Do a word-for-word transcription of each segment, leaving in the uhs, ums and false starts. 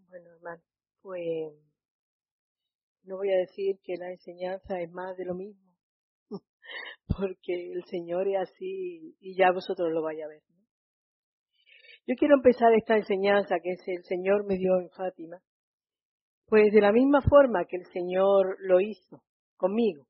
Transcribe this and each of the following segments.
Bueno, hermano, pues no voy a decir que la enseñanza es más de lo mismo, porque el Señor es así y ya vosotros lo vais a ver, ¿no? Yo quiero empezar esta enseñanza que es el Señor me dio en Fátima, pues de la misma forma que el Señor lo hizo conmigo.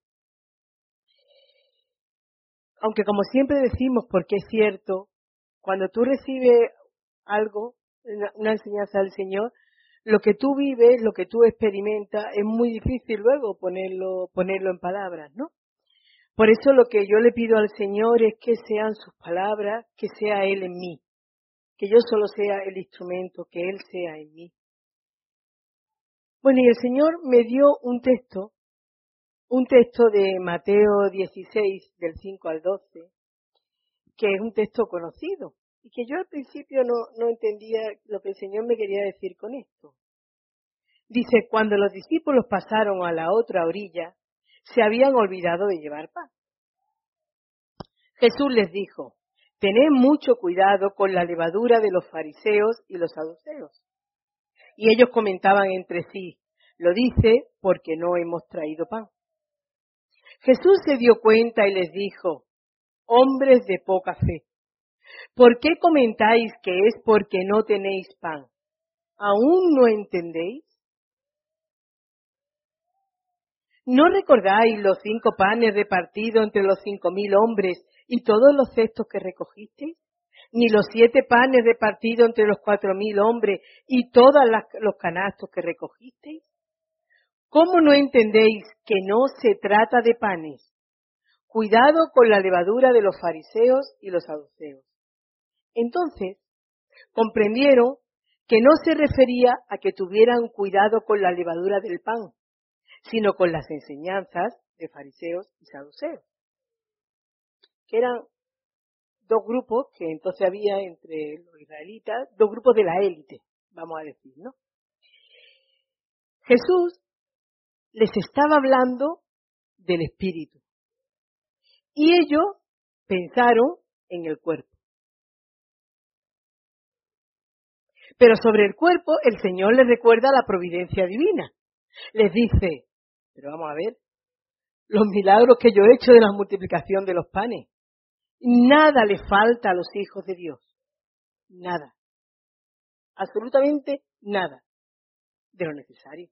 Aunque como siempre decimos, porque es cierto, cuando tú recibes algo, una, una enseñanza del Señor, lo que tú vives, lo que tú experimentas, es muy difícil luego ponerlo, ponerlo en palabras, ¿no? Por eso lo que yo le pido al Señor es que sean sus palabras, que sea Él en mí, que yo solo sea el instrumento, que Él sea en mí. Bueno, y el Señor me dio un texto, un texto de Mateo dieciséis, del cinco al doce, que es un texto conocido, y que yo al principio no, no entendía lo que el Señor me quería decir con esto. Dice, cuando los discípulos pasaron a la otra orilla, se habían olvidado de llevar pan. Jesús les dijo, tened mucho cuidado con la levadura de los fariseos y los saduceos. Y ellos comentaban entre sí, lo dice porque no hemos traído pan. Jesús se dio cuenta y les dijo, hombres de poca fe, ¿por qué comentáis que es porque no tenéis pan? ¿Aún no entendéis? ¿No recordáis los cinco panes repartidos entre los cinco mil hombres y todos los cestos que recogisteis? ¿Ni los siete panes repartidos entre los cuatro mil hombres y todos los canastos que recogisteis? ¿Cómo no entendéis que no se trata de panes? Cuidado con la levadura de los fariseos y los saduceos. Entonces, comprendieron que no se refería a que tuvieran cuidado con la levadura del pan, sino con las enseñanzas de fariseos y saduceos, que eran dos grupos que entonces había entre los israelitas, dos grupos de la élite, vamos a decir, ¿no? Jesús les estaba hablando del espíritu y ellos pensaron en el cuerpo. Pero sobre el cuerpo el Señor les recuerda la providencia divina. Les dice, pero vamos a ver, los milagros que yo he hecho de la multiplicación de los panes, nada le falta a los hijos de Dios. Nada. Absolutamente nada de lo necesario.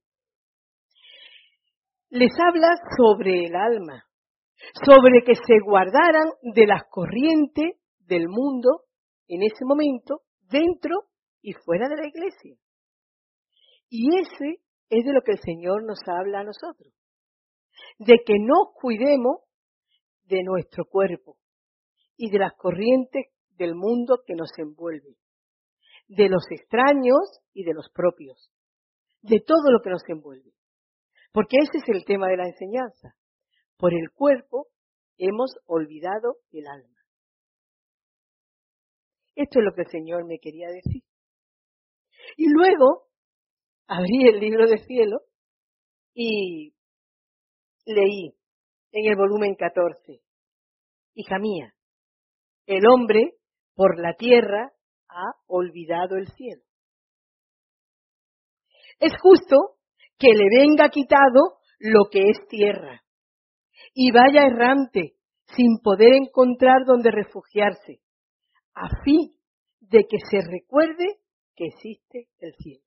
Les habla sobre el alma, sobre que se guardaran de las corrientes del mundo en ese momento, dentro y fuera de la iglesia. Y ese es de lo que el Señor nos habla a nosotros, de que nos cuidemos de nuestro cuerpo y de las corrientes del mundo que nos envuelve, de los extraños y de los propios, de todo lo que nos envuelve. Porque ese es el tema de la enseñanza. Por el cuerpo hemos olvidado el alma. Esto es lo que el Señor me quería decir. Y luego abrí el libro de cielo y leí en el volumen catorce, hija mía, el hombre por la tierra ha olvidado el cielo. Es justo que le venga quitado lo que es tierra y vaya errante sin poder encontrar donde refugiarse, a fin de que se recuerde que existe el cielo.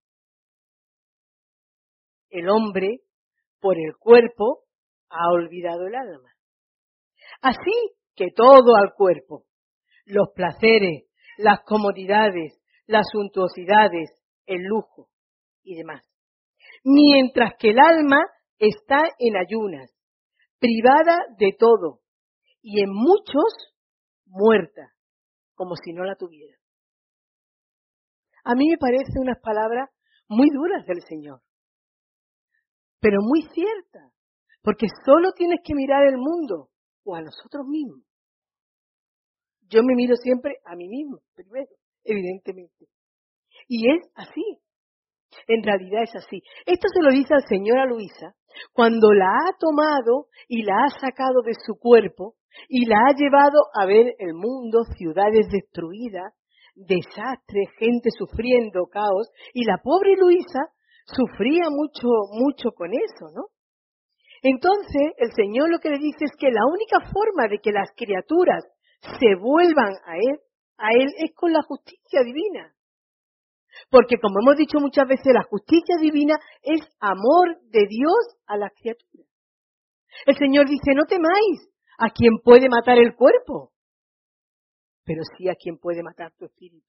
El hombre, por el cuerpo, ha olvidado el alma. Así que todo al cuerpo, los placeres, las comodidades, las suntuosidades, el lujo y demás. Mientras que el alma está en ayunas, privada de todo, y en muchos muerta, como si no la tuviera. A mí me parecen unas palabras muy duras del Señor, pero muy ciertas, porque solo tienes que mirar el mundo o a nosotros mismos. Yo me miro siempre a mí mismo, primero, evidentemente. Y es así, en realidad es así. Esto se lo dice al Señor a Luisa, cuando la ha tomado y la ha sacado de su cuerpo y la ha llevado a ver el mundo, ciudades destruidas, desastres, gente sufriendo, caos, y la pobre Luisa sufría mucho, mucho con eso, ¿no? Entonces, el Señor lo que le dice es que la única forma de que las criaturas se vuelvan a Él, a Él es con la justicia divina. Porque, como hemos dicho muchas veces, la justicia divina es amor de Dios a las criaturas. El Señor dice, no temáis a quien puede matar el cuerpo, pero sí a quien puede matar tu espíritu.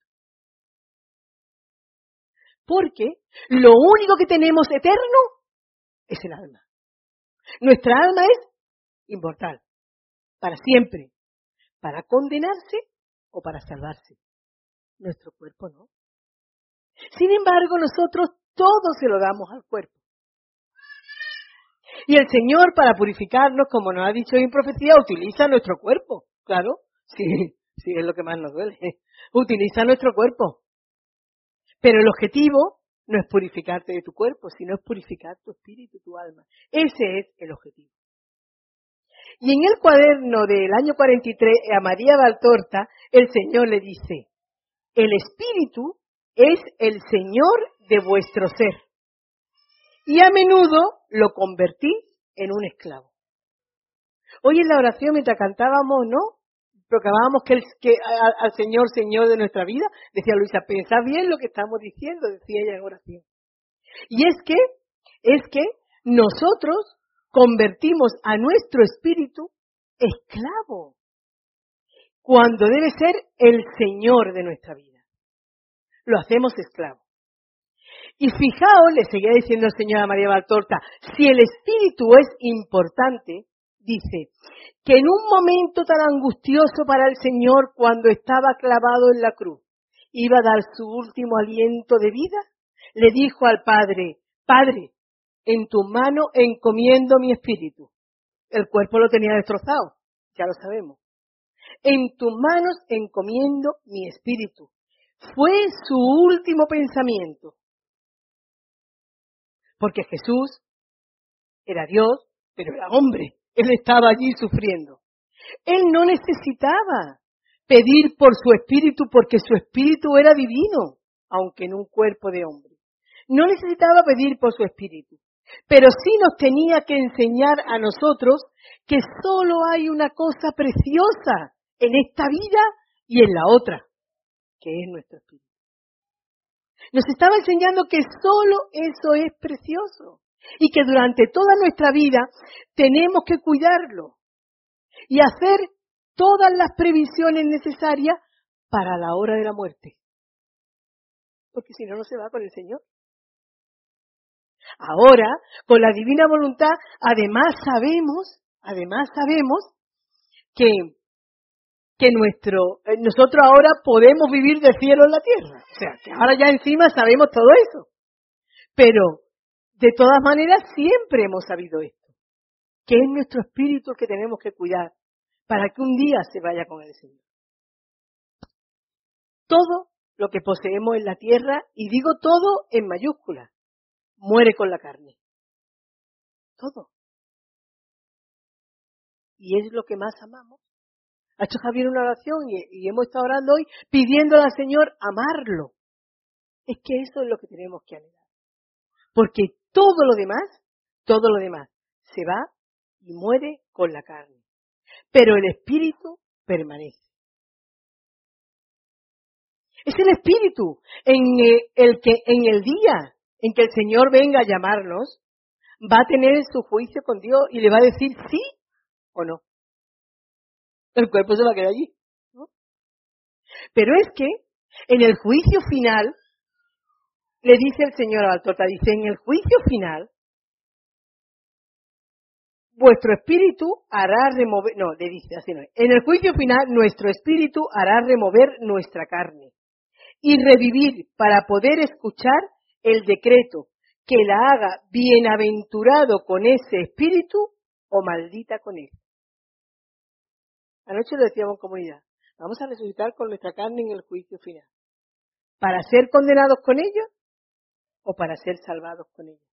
Porque lo único que tenemos eterno es el alma. Nuestra alma es inmortal, para siempre, para condenarse o para salvarse. Nuestro cuerpo no. Sin embargo, nosotros todo se lo damos al cuerpo. Y el Señor, para purificarnos, como nos ha dicho en profecía, utiliza nuestro cuerpo. Claro, sí, sí es lo que más nos duele. Utiliza nuestro cuerpo. Pero el objetivo no es purificarte de tu cuerpo, sino es purificar tu espíritu, tu alma. Ese es el objetivo. Y en el cuaderno del año cuarenta y tres, a María Valtorta, el Señor le dice, el espíritu es el Señor de vuestro ser. Y a menudo lo convertís en un esclavo. Hoy en la oración, mientras cantábamos, ¿no? Proclamábamos que, el, que a, al Señor, Señor de nuestra vida, decía Luisa, pensad bien lo que estamos diciendo, decía ella en oración. Y es que, es que nosotros convertimos a nuestro espíritu esclavo, cuando debe ser el Señor de nuestra vida. Lo hacemos esclavo. Y fijaos, le seguía diciendo el Señor a María Valtorta, si el espíritu es importante, dice, que en un momento tan angustioso para el Señor cuando estaba clavado en la cruz, iba a dar su último aliento de vida, le dijo al Padre, Padre, en tu mano encomiendo mi espíritu. El cuerpo lo tenía destrozado, ya lo sabemos. En tus manos encomiendo mi espíritu. Fue su último pensamiento. Porque Jesús era Dios, pero era hombre. Él estaba allí sufriendo. Él no necesitaba pedir por su espíritu porque su espíritu era divino, aunque en un cuerpo de hombre. No necesitaba pedir por su espíritu. Pero sí nos tenía que enseñar a nosotros que solo hay una cosa preciosa en esta vida y en la otra, que es nuestro espíritu. Nos estaba enseñando que solo eso es precioso y que durante toda nuestra vida tenemos que cuidarlo y hacer todas las previsiones necesarias para la hora de la muerte. Porque si no, no se va con el Señor. Ahora, con la divina voluntad, además sabemos, además sabemos que, que nuestro, nosotros ahora podemos vivir de cielo en la tierra. O sea, que ahora ya encima sabemos todo eso. Pero, de todas maneras, siempre hemos sabido esto. Que es nuestro espíritu el que tenemos que cuidar para que un día se vaya con el Señor. Todo lo que poseemos en la tierra, y digo todo en mayúsculas, muere con la carne. Todo. Y es lo que más amamos. Ha hecho Javier una oración y, y hemos estado orando hoy pidiéndole al Señor amarlo. Es que eso es lo que tenemos que anhelar. Porque todo lo demás, todo lo demás se va y muere con la carne. Pero el espíritu permanece. Es el espíritu en el que en el día en que el Señor venga a llamarnos, va a tener su juicio con Dios y le va a decir sí o no. El cuerpo se va a quedar allí, ¿no? Pero es que en el juicio final, le dice el Señor a Valtorta, dice, en el juicio final, vuestro espíritu hará remover, no, le dice así no, en el juicio final nuestro espíritu hará remover nuestra carne y revivir para poder escuchar el decreto que la haga bienaventurado con ese espíritu o maldita con él. Anoche lo decíamos en comunidad, vamos a resucitar con nuestra carne en el juicio final. ¿Para ser condenados con ellos o para ser salvados con ellos?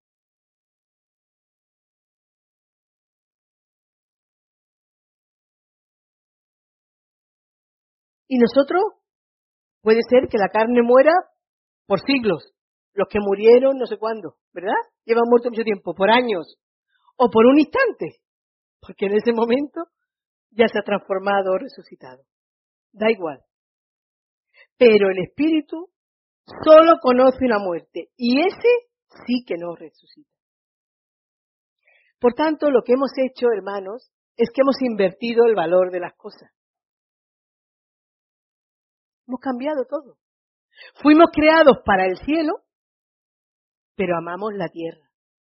Y nosotros Puede ser que la carne muera por siglos, los que murieron no sé cuándo, ¿verdad? Llevan muerto mucho tiempo, por años, o por un instante, porque en ese momento ya se ha transformado o resucitado. Da igual. Pero el espíritu solo conoce una muerte, y ese sí que no resucita. Por tanto, lo que hemos hecho, hermanos, es que hemos invertido el valor de las cosas. Hemos cambiado todo. Fuimos creados para el cielo, pero amamos la tierra.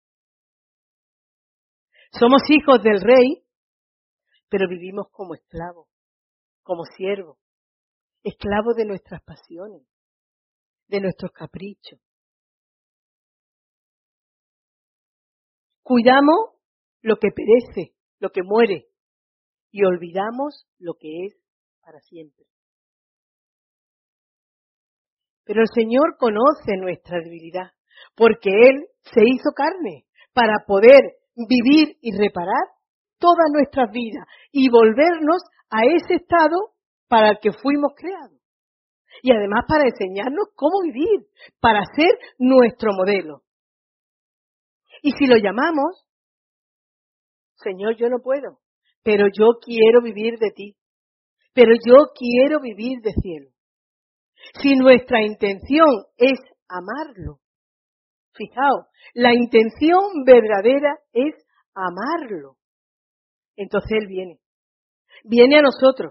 Somos hijos del rey, pero vivimos como esclavos, como siervos, esclavos de nuestras pasiones, de nuestros caprichos. Cuidamos lo que perece, lo que muere, y olvidamos lo que es para siempre. Pero el Señor conoce nuestra debilidad, porque Él se hizo carne para poder vivir y reparar todas nuestras vidas y volvernos a ese estado para el que fuimos creados. Y además para enseñarnos cómo vivir, para ser nuestro modelo. Y si lo llamamos, Señor, yo no puedo, pero yo quiero vivir de ti, pero yo quiero vivir de cielo. Si nuestra intención es amarlo, fijaos, la intención verdadera es amarlo, entonces Él viene, viene a nosotros.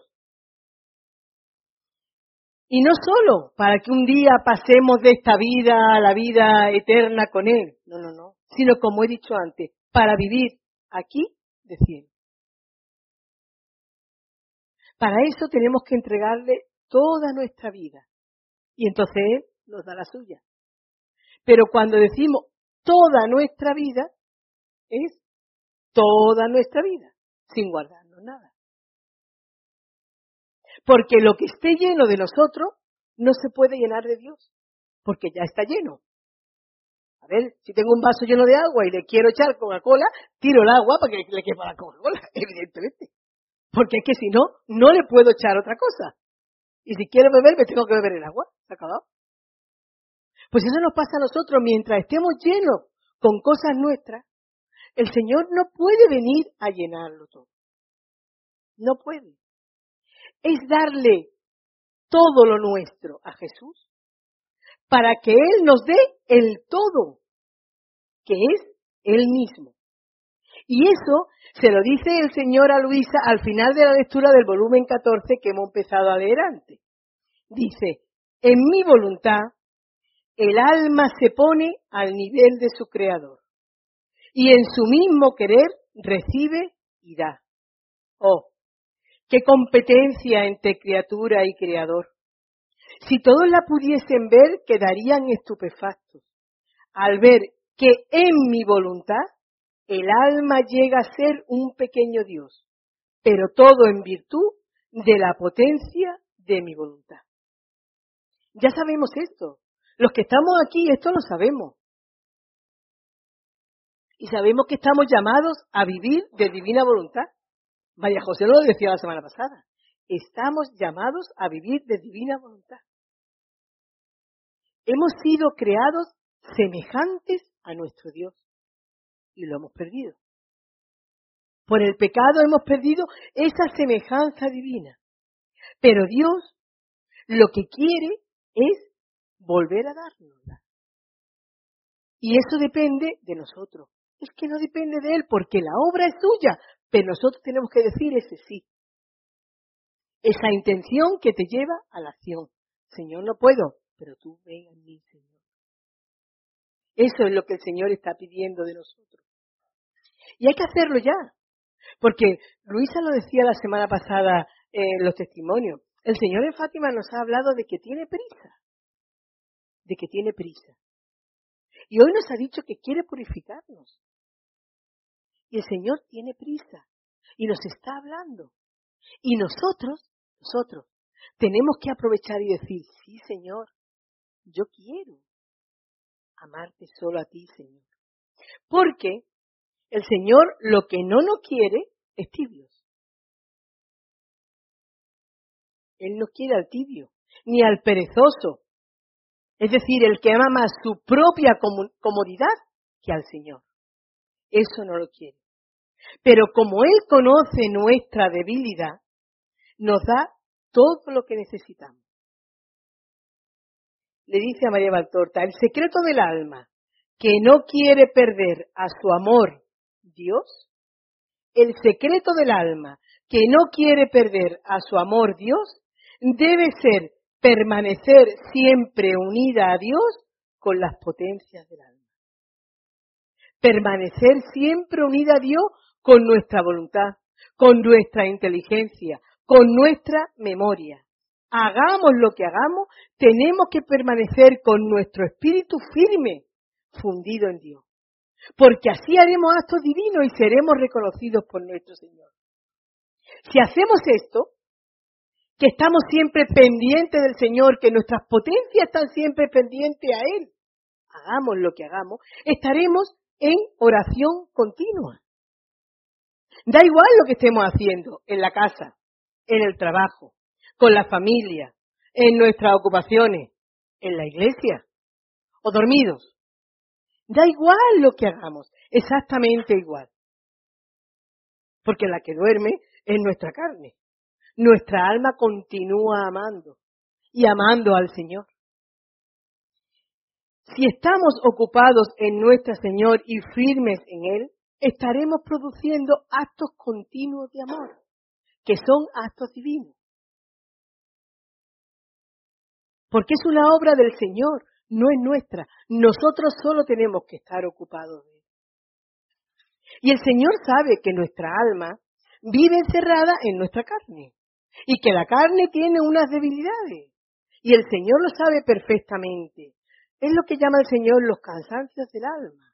Y no solo para que un día pasemos de esta vida a la vida eterna con Él, no, no, no, sino como he dicho antes, para vivir aquí de cielo. Para eso tenemos que entregarle toda nuestra vida y entonces Él nos da la suya. Pero cuando decimos toda nuestra vida, es toda nuestra vida, sin guardarnos nada. Porque lo que esté lleno de nosotros no se puede llenar de Dios, porque ya está lleno. A ver, si tengo un vaso lleno de agua y le quiero echar Coca-Cola, tiro el agua para que le quepa la Coca-Cola, evidentemente. Porque es que si no, no le puedo echar otra cosa. Y si quiero beber, me tengo que beber el agua. ¿Se ha acabado? Pues eso nos pasa a nosotros. Mientras estemos llenos con cosas nuestras, el Señor no puede venir a llenarlo todo. No puede. Es darle todo lo nuestro a Jesús para que Él nos dé el todo, que es Él mismo. Y eso se lo dice el Señor a Luisa al final de la lectura del volumen catorce que hemos empezado a leer antes. Dice, en mi voluntad, el alma se pone al nivel de su Creador y en su mismo querer recibe y da. Oh, qué competencia entre criatura y Creador. Si todos la pudiesen ver, quedarían estupefactos al ver que en mi voluntad el alma llega a ser un pequeño Dios, pero todo en virtud de la potencia de mi voluntad. Ya sabemos esto. Los que estamos aquí, esto lo sabemos. Y sabemos que estamos llamados a vivir de divina voluntad. María José lo decía la semana pasada. Estamos llamados a vivir de divina voluntad. Hemos sido creados semejantes a nuestro Dios. Y lo hemos perdido. Por el pecado hemos perdido esa semejanza divina. Pero Dios lo que quiere es volver a dárnosla. Y eso depende de nosotros. Es que no depende de Él, porque la obra es suya, pero nosotros tenemos que decir ese sí. Esa intención que te lleva a la acción. Señor, no puedo, pero tú ven en mí, Señor. Eso es lo que el Señor está pidiendo de nosotros. Y hay que hacerlo ya. Porque Luisa lo decía la semana pasada en los testimonios. El Señor en Fátima nos ha hablado de que tiene prisa. De que tiene prisa. Y hoy nos ha dicho que quiere purificarnos. Y el Señor tiene prisa. Y nos está hablando. Y nosotros, nosotros, tenemos que aprovechar y decir, sí, Señor, yo quiero amarte solo a ti, Señor. Porque el Señor lo que no nos quiere es tibios. Él no quiere al tibio. ni al perezoso. Es decir, el que ama más su propia comodidad que al Señor. Eso no lo quiere. Pero como Él conoce nuestra debilidad, nos da todo lo que necesitamos. Le dice a María Valtorta, el secreto del alma que no quiere perder a su amor Dios, el secreto del alma que no quiere perder a su amor Dios, debe ser permanecer siempre unida a Dios con las potencias del alma. Permanecer siempre unida a Dios con nuestra voluntad, con nuestra inteligencia, con nuestra memoria. Hagamos lo que hagamos, tenemos que permanecer con nuestro espíritu firme, fundido en Dios. Porque así haremos actos divinos y seremos reconocidos por nuestro Señor. Si hacemos esto, que estamos siempre pendientes del Señor, que nuestras potencias están siempre pendientes a Él, hagamos lo que hagamos, estaremos en oración continua. Da igual lo que estemos haciendo en la casa, en el trabajo, con la familia, en nuestras ocupaciones, en la iglesia o dormidos. Da igual lo que hagamos, exactamente igual. Porque la que duerme es nuestra carne. Nuestra alma continúa amando y amando al Señor. Si estamos ocupados en nuestro Señor y firmes en Él, estaremos produciendo actos continuos de amor, que son actos divinos. Porque es una obra del Señor, no es nuestra. Nosotros solo tenemos que estar ocupados de Él. Y el Señor sabe que nuestra alma vive encerrada en nuestra carne y que la carne tiene unas debilidades. Y el Señor lo sabe perfectamente. Es lo que llama el Señor los cansancios del alma.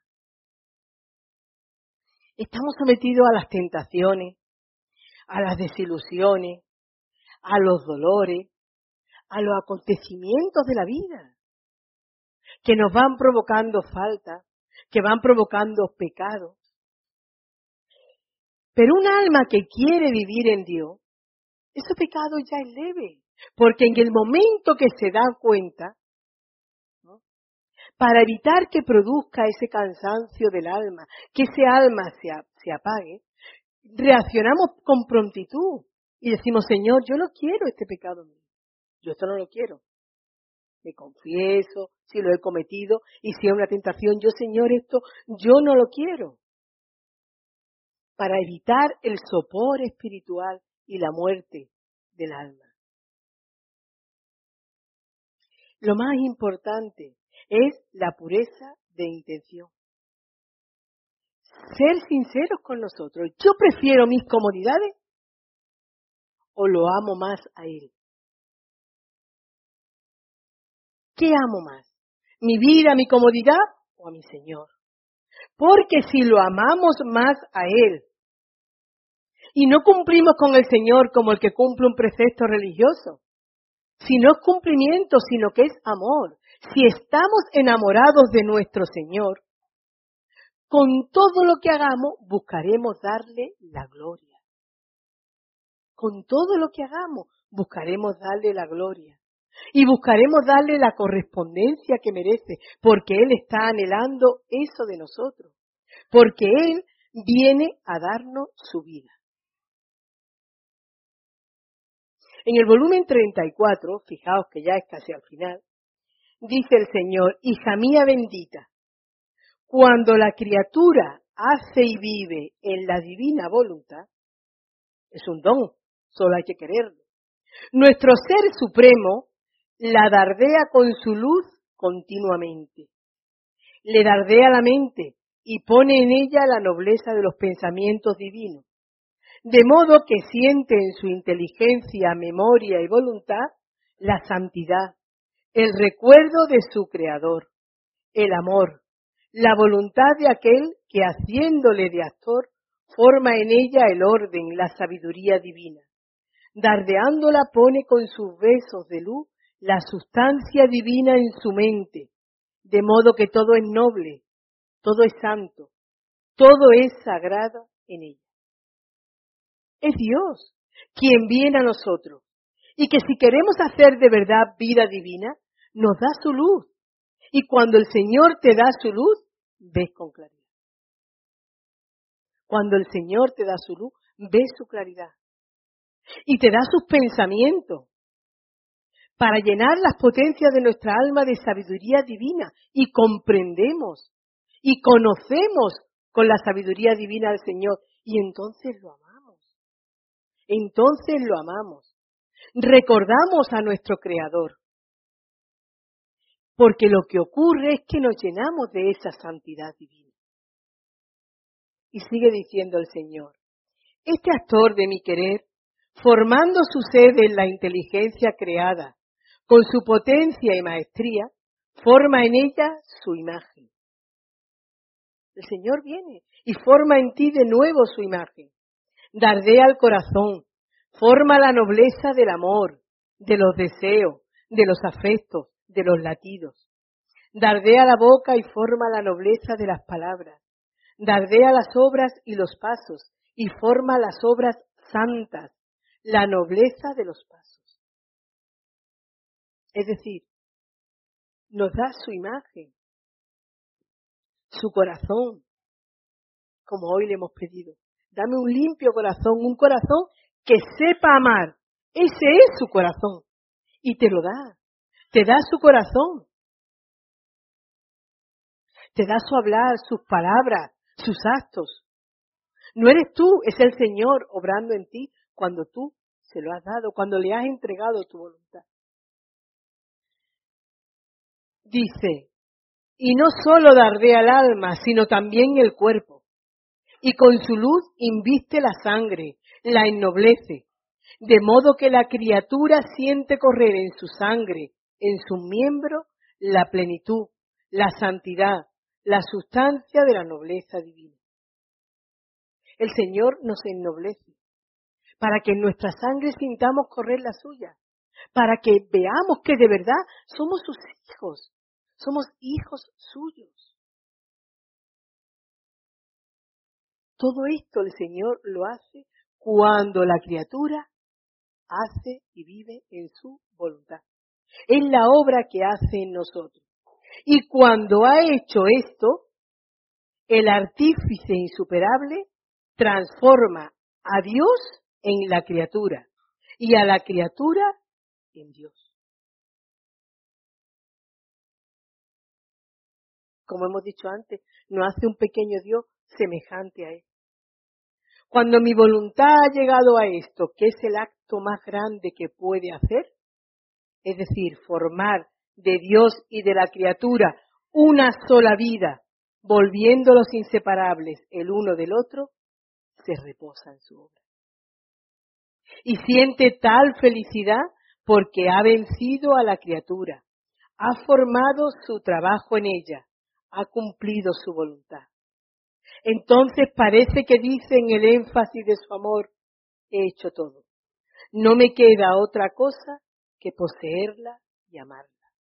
Estamos sometidos a las tentaciones, a las desilusiones, a los dolores, a los acontecimientos de la vida, que nos van provocando faltas, que van provocando pecados. Pero un alma que quiere vivir en Dios, ese pecado ya es leve, porque en el momento que se da cuenta, ¿no?, para evitar que produzca ese cansancio del alma, que ese alma se, se apague, reaccionamos con prontitud y decimos, Señor, yo no quiero este pecado mío, yo esto no lo quiero. Me confieso si lo he cometido y si es una tentación, yo, Señor, esto yo no lo quiero. Para evitar el sopor espiritual y la muerte del alma. Lo más importante es la pureza de intención. Ser sinceros con nosotros. ¿Yo prefiero mis comodidades o lo amo más a Él? ¿Qué amo más? ¿Mi vida, mi comodidad o a mi Señor? Porque si lo amamos más a Él y no cumplimos con el Señor como el que cumple un precepto religioso, si no es cumplimiento, sino que es amor, si estamos enamorados de nuestro Señor, con todo lo que hagamos buscaremos darle la gloria. Con todo lo que hagamos buscaremos darle la gloria. Y buscaremos darle la correspondencia que merece, porque Él está anhelando eso de nosotros. Porque Él viene a darnos su vida. En el volumen treinta y cuatro, fijaos que ya es casi al final, dice el Señor, hija mía bendita, cuando la criatura hace y vive en la divina voluntad, es un don, solo hay que quererlo. Nuestro Ser Supremo la dardea con su luz continuamente. Le dardea la mente y pone en ella la nobleza de los pensamientos divinos. De modo que siente en su inteligencia, memoria y voluntad la santidad, el recuerdo de su Creador, el amor, la voluntad de aquel que haciéndole de actor forma en ella el orden, la sabiduría divina. Dardeándola pone con sus besos de luz la sustancia divina en su mente, de modo que todo es noble, todo es santo, todo es sagrado en ella. Es Dios quien viene a nosotros y que si queremos hacer de verdad vida divina, nos da su luz. Y cuando el Señor te da su luz, ves con claridad. Cuando el Señor te da su luz, ves su claridad. Y te da sus pensamientos para llenar las potencias de nuestra alma de sabiduría divina. Y comprendemos y conocemos con la sabiduría divina del Señor. Y entonces lo amamos. Entonces lo amamos. Recordamos a nuestro Creador. Porque lo que ocurre es que nos llenamos de esa santidad divina. Y sigue diciendo el Señor, este actor de mi querer, formando su sede en la inteligencia creada, con su potencia y maestría, forma en ella su imagen. El Señor viene y forma en ti de nuevo su imagen. Dardea el corazón, forma la nobleza del amor, de los deseos, de los afectos, de los latidos. Dardea la boca y forma la nobleza de las palabras. Dardea las obras y los pasos y forma las obras santas, la nobleza de los pasos. Es decir, nos da su imagen, su corazón, como hoy le hemos pedido. Dame un limpio corazón, un corazón que sepa amar. Ese es su corazón. Y te lo da. Te da su corazón. Te da su hablar, sus palabras, sus actos. No eres tú, es el Señor obrando en ti cuando tú se lo has dado, cuando le has entregado tu voluntad. Dice, y no solo dardea el alma, sino también el cuerpo. Y con su luz inviste la sangre, la ennoblece, de modo que la criatura siente correr en su sangre, en sus miembros, la plenitud, la santidad, la sustancia de la nobleza divina. El Señor nos ennoblece para que en nuestra sangre sintamos correr la suya, para que veamos que de verdad somos sus hijos, somos hijos suyos. Todo esto el Señor lo hace cuando la criatura hace y vive en su voluntad. Es la obra que hace en nosotros. Y cuando ha hecho esto, el artífice insuperable transforma a Dios en la criatura y a la criatura en Dios. Como hemos dicho antes, nos hace un pequeño Dios semejante a Él. Cuando mi voluntad ha llegado a esto, que es el acto más grande que puede hacer, es decir, formar de Dios y de la criatura una sola vida, volviéndolos inseparables el uno del otro, se reposa en su obra. Y siente tal felicidad porque ha vencido a la criatura, ha formado su trabajo en ella, ha cumplido su voluntad. Entonces parece que dice en el énfasis de su amor, he hecho todo. No me queda otra cosa que poseerla y amarla.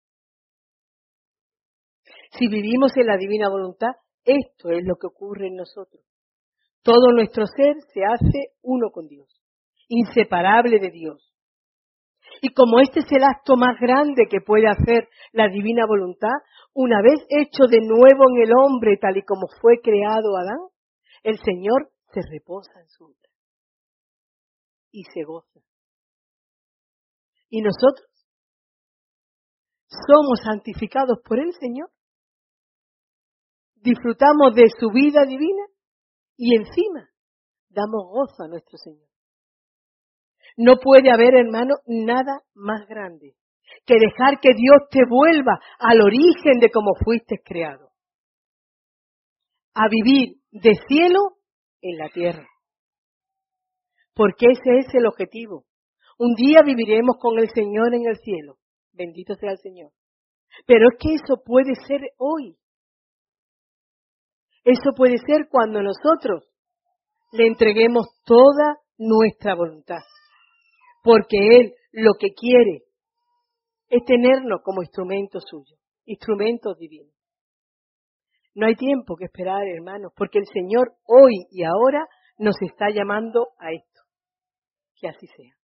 Si vivimos en la divina voluntad, esto es lo que ocurre en nosotros. Todo nuestro ser se hace uno con Dios, inseparable de Dios. Y como este es el acto más grande que puede hacer la divina voluntad, una vez hecho de nuevo en el hombre tal y como fue creado Adán, el Señor se reposa en su obra y se goza. Y nosotros somos santificados por el Señor, disfrutamos de su vida divina y encima damos gozo a nuestro Señor. No puede haber, hermano, nada más grande que dejar que Dios te vuelva al origen de cómo fuiste creado. A vivir de cielo en la tierra. Porque ese es el objetivo. Un día viviremos con el Señor en el cielo. Bendito sea el Señor. Pero es que eso puede ser hoy. Eso puede ser cuando nosotros le entreguemos toda nuestra voluntad. Porque Él lo que quiere es tenernos como instrumentos suyos, instrumentos divinos. No hay tiempo que esperar, hermanos, porque el Señor hoy y ahora nos está llamando a esto. Que así sea.